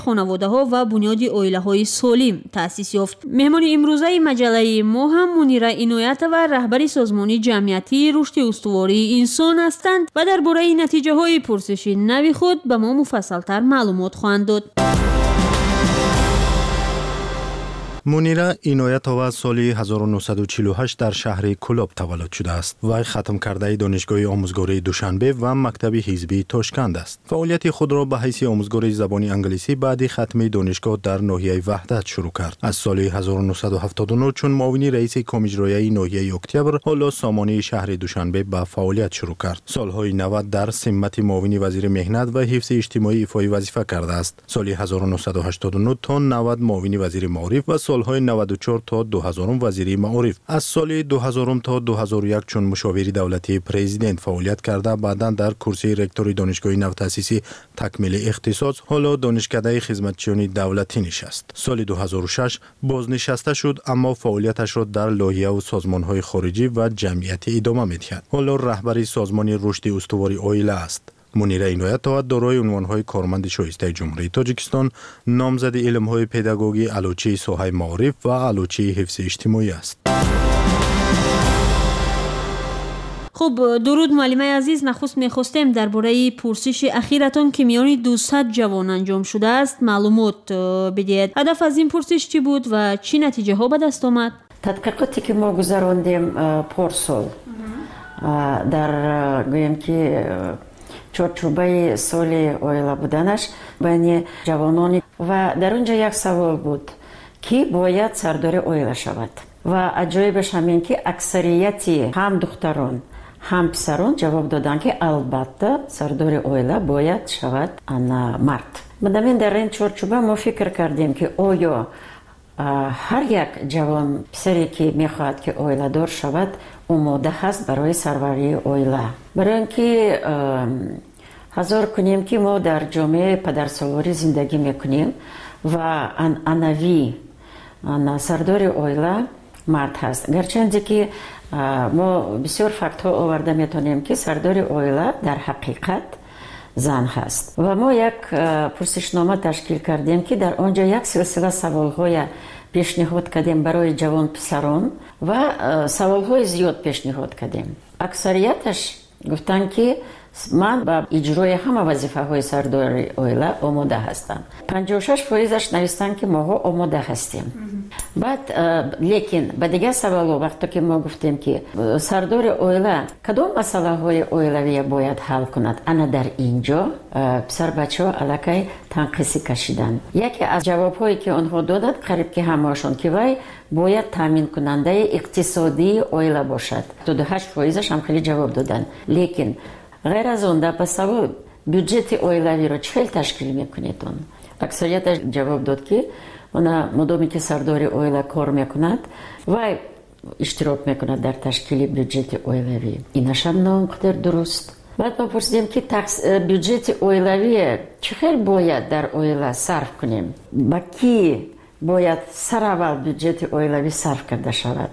خانواده‌ها و بنیاد عائله‌های سالم تأسیس یافت. مهمان امروزه مجله ما هم منیره عنایت و رهبر سازمان جمعیتی رشد استواری انسان هستند و درباره نتیجه‌های پرسش نوی خود به ما مفصل‌تر معلومات خواهند داد. منیره عنایتова سال 1948 در شهر کلاب تولد شده است. وی ختم کرده دانشگاه آموزگاری دوشنبه و مکتب حزبی تاشکند است. فعالیت خود را به حیث آموزگار زبان انگلیسی بعد ختم دانشگاه در ناحیه وحدت شروع کرد. از سال 1979 چون معاون رئیس کمیجرایی ناحیه اکتبر حالا سامانه شهر دوشنبه به فعالیت شروع کرد. سالهای 90 در سمت معاون وزیر مهنت و حفظ اجتماعی ایفای وظیفه کرده است. سال 1989 تا 90 معاون وزیر معارف و سالهای 94 تا 2000 وزیری معارف. از سال 2000 تا 2001 چون مشاور دولتی پرزیدنت فعالیت کرده، بعداً در کرسی رکتور دانشگاه نوتأسیسی تکمیل اختصاص، حالا دانشکده خدمتچیان دولتی نشست. سال 2006 بازنشسته شد، اما فعالیتش را در لایحه و سازمان‌های خارجی و جمعیتی ادامه می‌دهد. حالا رهبر سازمان رشد استواری عائله است. منیره عنایتova دارای عنوان‌های کارمند شایسته جمهوری تاجیکستان، نامزد علم‌های پداگوژی، علوچه ساحه معارف و علوچه حفظ اجتماعی است. خب درود معلم عزیز، نخست میخواستیم درباره پرسش اخیرتان که میان 200 جوان انجام شده است معلومات بدهید. هدف از این پرسش چی بود و چی نتیجه ها به دست آمد؟ تحقیقاتی که ما گذراندیم پارسال در گویم که چارچوبه سال عائله بودنش بین جوانان و در اونجا یک سوال بود که باید سردار عائله شود و عجایبش همین که اکثریتی هم دختران هم پسران جواب دادن که البته سردار عائله باید شود مرد. مدامین در این چارچوبه ما فکر کردیم که آیا هر یک جوان پسری که میخواهد که عائله دار شود آماده هست برای سروری عائله. برای اینکه حضور کنیم که ما در جامعه پدرسالاری زندگی میکنیم و عنوی سردار عائله مرد هست. گرچند که ما بسیار فکت ها آورده میتونیم که سردار عائله در حقیقت زن هست و ما یک پرسشنامه تشکیل کردیم که در آنجا یک سلسله سوال های پیشنهاد کردیم برای جوان پسران و سوال های زیاد پیشنهاد کردیم. اکثریتش گفتن که من با اجرای همه وظیفه های سردار عائله آماده هستم. 56% نوشتن که ما آماده هستیم. بعد لیکن به دیگه سوال وقتی که ما گفتیم که سردار عائله کدام مسئله های عائلوی باید حل کند، انا در اینجا پسر بچه ها علاقه تنقیصی کشیدن. یکی از جواب هایی که آنها دادند قریب که همهاشون که وای باید تامین کننده اقتصادی عائله باشد. 28% هم خیلی جواب دادن. لیکن غیر از اون در سوال بودجت عائلوی رو چه تشکیل میکنید؟ اکثریت جواب داد که اونا مدامی که سردار عائله کار میکند و اشتراک میکند در تشکیل بودجت عائلوی. اینش هم ناقدر درست. بعد ما پرسیدیم که بودجت عائلوی چقدر باید در عائله صرف کنیم؟ با کی باید سر اول بودجت عائلوی صرف کرده شود؟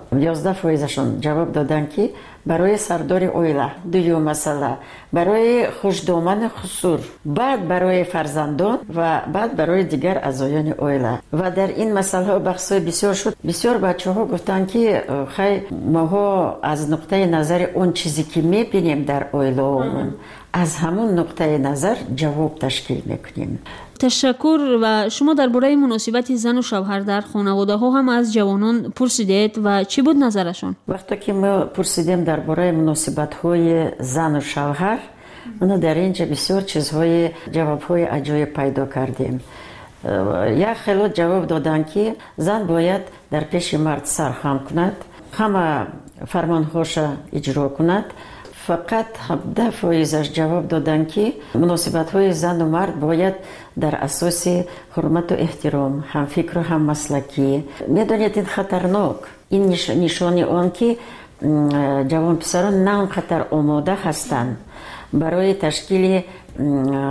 11% جواب دادن که برای سردار عائله، دوم مسئله برای خوشدامن خسور، بعد برای فرزندان و بعد برای دیگر اعضایان عائله. و در این مسئله بحث بسیار شد. بسیار بچه‌ها گفتن که خیلی ما از نقطه نظر اون چیزی که می‌بینیم در عائله از همون نقطه نظر جواب تشکیل میکنیم. تشکر. و شما درباره مناسبت زن و شوهر در خانواده ها هم از جوانان پرسیدید و چی بود نظرشون؟ وقتی که ما پرسیدیم درباره مناسبت های زن و شوهر، ما در اینجا بسیار چیزهای جوابهای عجایب پیدا کردیم. یک خیلی جواب دادن که زن باید در پیش مرد سرخم کند، همه فرمانهاش اجرا کند. فقط 17% جواب دادن که مناسبت‌های زن و مرد باید در اساس حرمت و احترام، هم فکر و هم مسلکی. میدونید این خطرناک. این نشانی آن که جوان پسران نه اونقدر آماده هستند برای تشکیل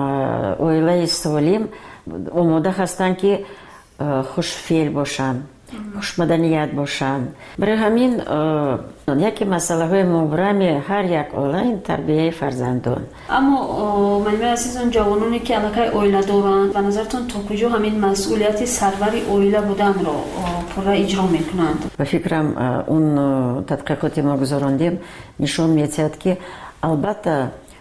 عائله سالم، آماده هستند که خوشفعل باشند، хушмаданият бошанд. барои ҳамин яке масъалаҳои мубрами ҳар як оила ин тарбияи фарзандон. аммо маълимаи азизон, ҷавононе ки аллакай оила доранд, ба назартон то куҷо ҳамин масъулияти сарвари оила буданро пурра иҷро мекунанд? ба фикрам он тадқиқоти мо гузарондем нишон медиҳад ки албатта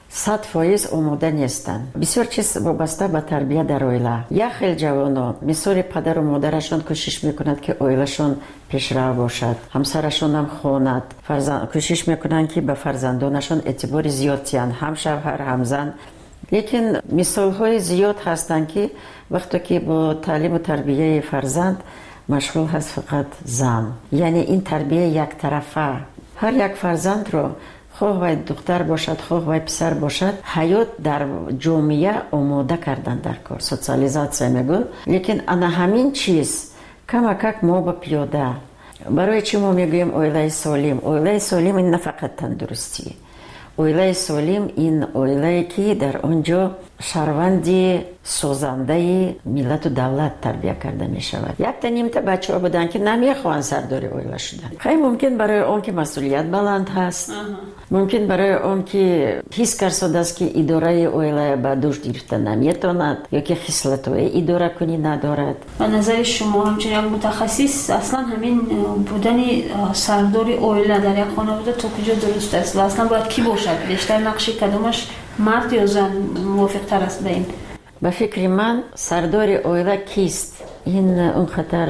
100% омода нестанд. бисёр чиз вобаста ба тарбия дар оила. як хел ҷавоно мисоли падару модарашон кӯшиш мекунад ки оилашон пешрав бошад, ҳамсарашонам хонад, кӯшиш мекунанд ки ба фарзандонашон эътибори зиёд диҳанд, ҳам шавҳар ҳам зан. лекин мисолҳои зиёд ҳастанд ки вақте ки бо таълиму тарбияи фарзанд машғул ҳаст фақат зан. яъне ин тарбия яктарафа. ҳар як фарзандро хоҳ вай духтар бошад, хоҳ вай писар бошад, ҳаёт дар ҷомеа омода кардан дар кор, социализатсия мегӯ. лекин ана ҳамин чиз камакак мо ба пиёда. барои чӣ мо мегӯем оилаи солим? оилаи солим ин на фақат тандурустӣ. оилаи солим ин оилае ки дар он ҷо шаҳрванди созандаи миллату давлат тарбия карда мешавад. якта нимта бачаҳо буданд ки намехоҳанд сардори оила шудан. хай мумкин барои он ки масъулият баланд ҳаст, мумкин барои он ки ҳис карсодааст ки идораи оила ба дӯш гирифта наметавонад ё ки хислатҳои идоракунӣ надорад. ба назари шумо ҳамчун як мутахассис, аслан ҳамин будани сардори оила дар як хонавода то куҷо дуруст аст ва аслан бояд кӣ бошад? бештар нақши кадомаш мард ё зан мувофиқтар аст ба ин? ба фикри ман сардори оила кист? ин он хатар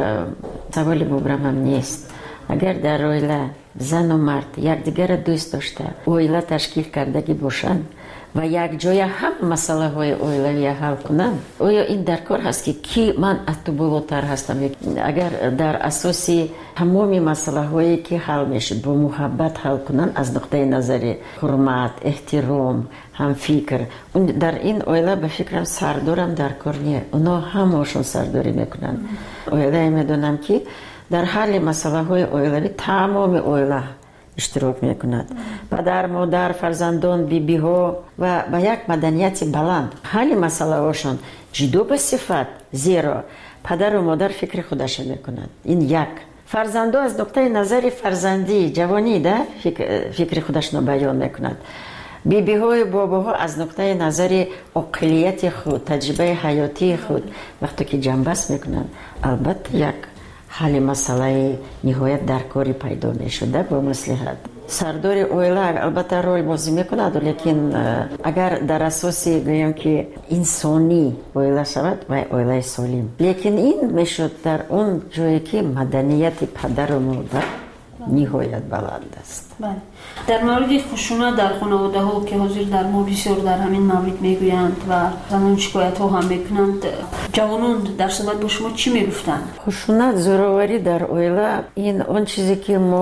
саволи мубрамам нест. агар дар оила зану мард якдигарро дӯст дошта оила ташкил кардагӣ бошанд ва якҷоя ҳама масъалаҳои оилавия ҳал кунанд, оё ин дар кор ҳаст ки кӣ ман аз ту болотар ҳастам? агар дар асоси тамоми масъалаҳое ки ҳал мешуд бо муҳаббат ҳал кунанд, аз нуқтаи назари ҳурмат, эҳтиром, ҳамфикр, дар ин оила ба фикрам сардорам дар кор не. оно ҳамаашон сардорӣ мекунанд. оилае медонам ки дар ҳалли масъалаҳои оилавӣ тамоми оила иштирок мекунад. падар, модар, фарзандон, бибиҳо ва ба як маданияти баланд ҳалли масъалаҳошон ҷудо ба сифат, зеро падару модар фикри худаша мекунад. ин як. фарзандо аз нуқтаи назари фарзандӣ, ҷавонӣ да фикри худашро баён мекунад. бибиҳою бобоҳо аз нуқтаи назари оқилияти худ, таҷрибаи ҳаётии худ вақте ки ҷамъбаст мекунанд, албатта як ҳалли масъалаи ниҳоят дар кори пайдо мешуда бо маслиҳат. сардори оила албатта рол бозӣ мекунад, лекин агар дар асоси гӯем ки инсонӣ оила шавад, вай оилаи солим. лекин ин мешуд дар он ҷое ки маданияти падару модар ниҳоят баланд аст. дар мавриди хушунат дар хонаводаҳо ки ҳозир дар мо бисёр дар ҳамин маврид мегӯянд ва замон шикоятҳо ҳам мекунанд, ҷавонон дар суҳбат бо шумо чӣ мегуфтанд? хушунат, зӯроварӣ дар оила ин он чизе ки мо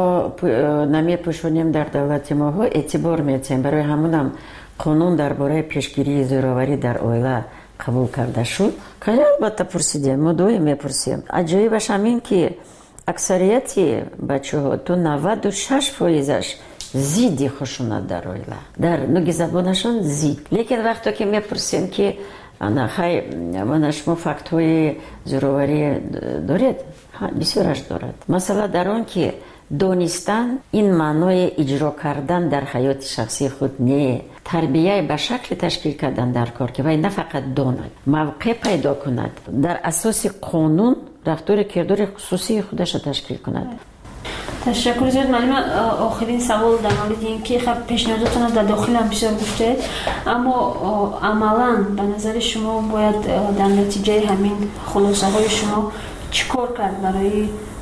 намепӯшонем дар давлати моҳо эътибор метиҳем. барои ҳамонам қонун дар бораи пешгирии зӯроварӣ дар оила қабул карда шуд. кай албатта пурсидем, мо доим мепурсем. аҷоибаш ҳамин ки аксарияти бачаҳо то 96%-аш зидди хушунат дар оила, дар нуги забонашон зид. лекин вақте ки мепурсем ки хай мана шумо фактҳои зӯроварӣ доред? бисёраш дорад. масъала дар он ки донистан ин маънои иҷро кардан дар ҳаёти шахсии худ не, тарбияи ба шакли ташкил кардан дар кор ки вай на фақат донад, мавқеъ пайдо кунад, дар асоси қонун рафтори кирдори хусусии худашро ташкил кунад. ташаккур зиёд. маълима, охирин савол дар мавриди ин ки пешниҳодотонро дар дохилам бисёр гуфтед, аммо амалан ба назари шумо бояд дар натиҷаи ҳамин хулосаҳои шумо чӣ кор кард барои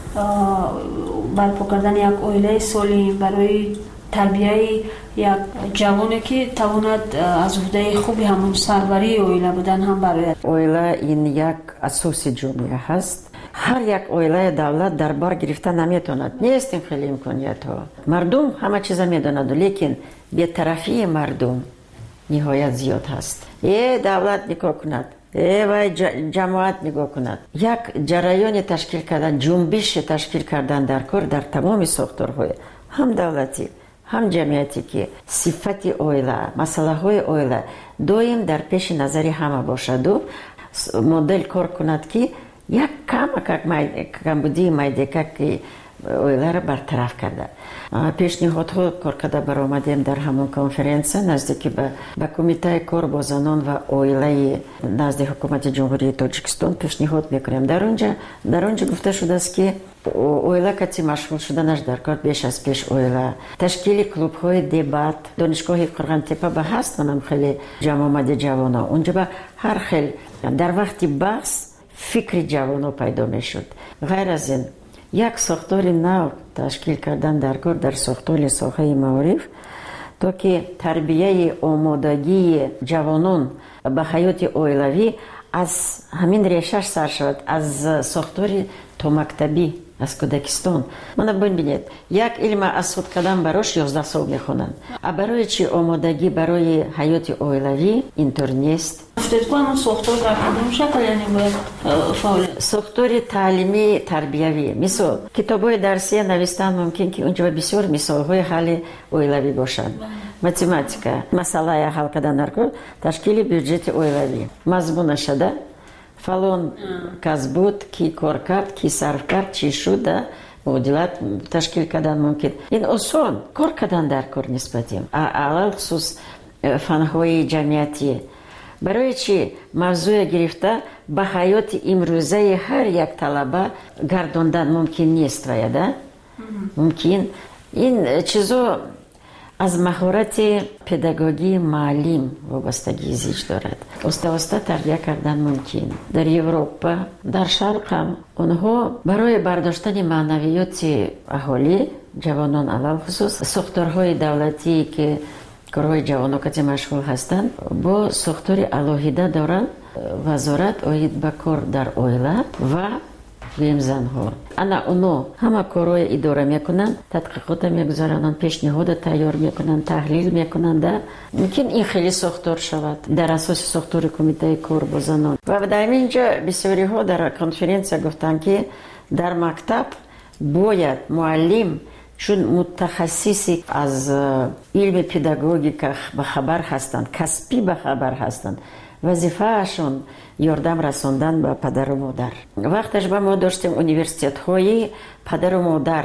барпо кардани як оилаи солим, барои тарбияи як ҷавоне ки тавонад аз уҳдаи хуби ҳамон сарварии оила будан ҳам барояд? оила ин як асоси ҷомеа ҳаст. ҳар як оилаи давлат дар бар гирифта наметавонад. нест ин хеле имкониятҳо. мардум ҳама чиза медонад, лекин бетарафии мардум ниҳоят зиёд ҳаст. давлат никоҳ кунад, вай ҷамоат нигоҳ кунад. як ҷараёни ташкил кардан, ҷунбиши ташкил кардан дар кор дар тамоми сохторҳои ҳам давлатӣ ҳам ҷамъиятӣ ки сифати оила, масъалаҳои оила доим дар пеши назари ҳама бошаду модел кор кунад ки یک камбудии майдека ки оиларо бартараф карда. пешниҳодҳо кор карда баромадем дар ҳамон конференсия наздики ба кумитаи кор бо занон ва оилаи назди ҳукумати ҷумҳурии Тоҷикистон пешниҳод мекунем. дар онҷа гуфта шудааст ки оила кати машғул шуданаш дар кор беш аз пеш оила ташкили клубҳои дебат донишгоҳи Қурғантепа ба ҳаст манам хеле ҷамъомади ҷавоно унҷа ба ҳар хел дар вақти баҳс фикри ҷавоно пайдо мешуд. ғайр аз ин як сохтори нав ташкил кардан дар кор дар сохтори соҳаи маориф то ки тарбияи омодагии ҷавонон ба ҳаёти оилавӣ аз ҳамин решаш сар шавад, аз сохтори томактабӣ аз кӯдакистон. мана бибинед як илма аз худ кардан барош 11 сол мехонанд, а барои чӣ омодагӣ барои ҳаёти оилавӣ интор нест. сохтори таълимии тарбиявӣ мисол китобҳои дарсия навистан мумкин ки унҷа бисёр мисолҳои ҳалли оилавӣ бошанд. математика масъалая ҳал кардан дар кор ташкили бюджети оилавӣ мазмунашада фалон кас буд ки кор кард ки сарф кард чӣ шуда муодилат ташкил кардан мумкин. ин осон кор кардан дар кор нисбати алалхусус фанҳои ҷамъиятӣ барои чӣ мавзӯя гирифта ба ҳаёти имрӯзаи ҳар як талаба гардондан мумкин нест ваяда мумкин ин чизо аз маҳорати педагогии маълим вобастагии зич дорад. оста тарбия кардан мумкин. дар Европа дар шарқ ҳам онҳо барои бардоштани маънавиёти аҳолӣ ҷавонон алалхусус сохторҳои давлатие ки корҳои ҷавонокати машғул ҳастанд бо сохтори алоҳида доранд вазорат оид ба кор дар оила ва занҳо. ана оно ҳама корҳои идора мекунанд, тадқиқота мегузаронанд, пешниҳода тайёр мекунанд, таҳлил мекунанд. мумкин ин хеле сохтор шавад дар асоси сохтори кумитаи кор бо занон. ва дар ин ҷо бисёриҳо дар конференсия гуфтанд ки дар мактаб бояд муаллим чун мутахассиси аз илми педагогика бахабар ҳастанд, касбӣ бахабар ҳастанд, вазифаашон ёрдам расондан ба падару модар. вақташ ба мо доштем университетҳои падару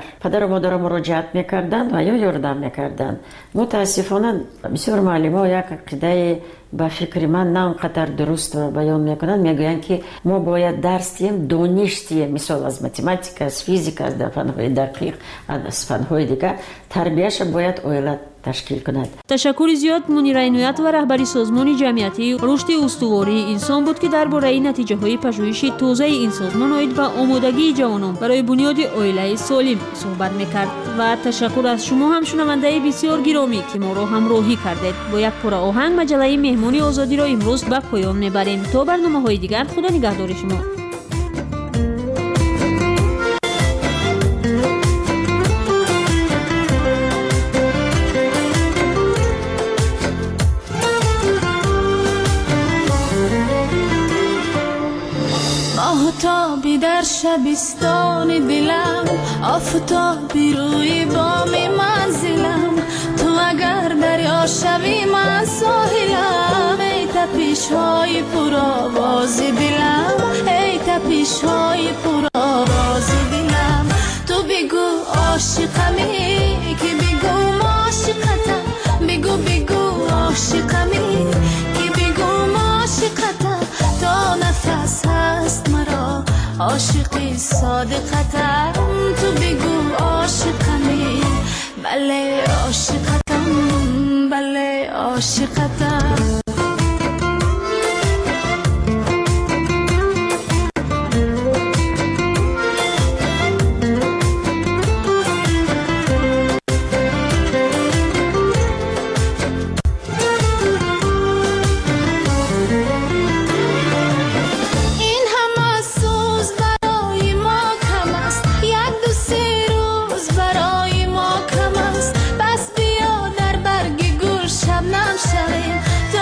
модар муроҷиат мекарданд ва ё ёрдам мекарданд. мутаассифона бисёр муаллимҳо як ақидаи ба фикри ман на он қадар дуруст баён мекунанд, мегӯянд ки мо бояд дарс дием, дониш дием, мисол аз математика, аз физика, аз фанҳои дақиқ, аз фанҳои дигар тарбияша бояд оила ташкил кунад. ташаккури зиёд Мунира Иноятова раҳбари созмони ҷамъиятӣ рушди устувории инсон буд ки дар бораи натиҷаҳои пажӯҳиши тозаи ин созмон оид ба омодагии ҷавонон барои бунёди оилаи солим суҳбат мекард. ва ташаккур аз шумо ҳам шунавандаи бисёр гиромӣ ки моро ҳамроҳӣ кардед. бо як пора оҳанг маҷалаи меҳмони озодиро имрӯз ба поён мебарем. то барномаҳои дигар худо нигаҳдори шумо. آفتابی در شبستان دلم آفتابی روی بام منزلم تو اگر دریا شوی من ساحلم ای تپش های پرآواز دلم ای تپش های پرآواز دلم تو بگو عاشقمی که بگو عاشقتم بگو عاشقمی که بگو عاشقتم تا نفس هست مرا عاشقی صادقتم تو بگو عاشقمی بله عاشقتم بله عاشقتم تو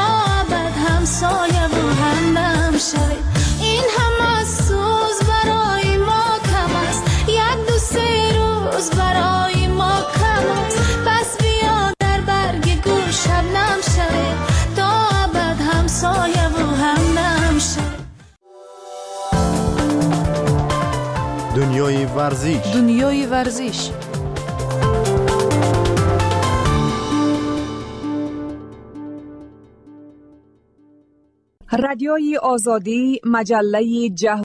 دنیای ورزش. رادیوی آزادی، مجله جهانی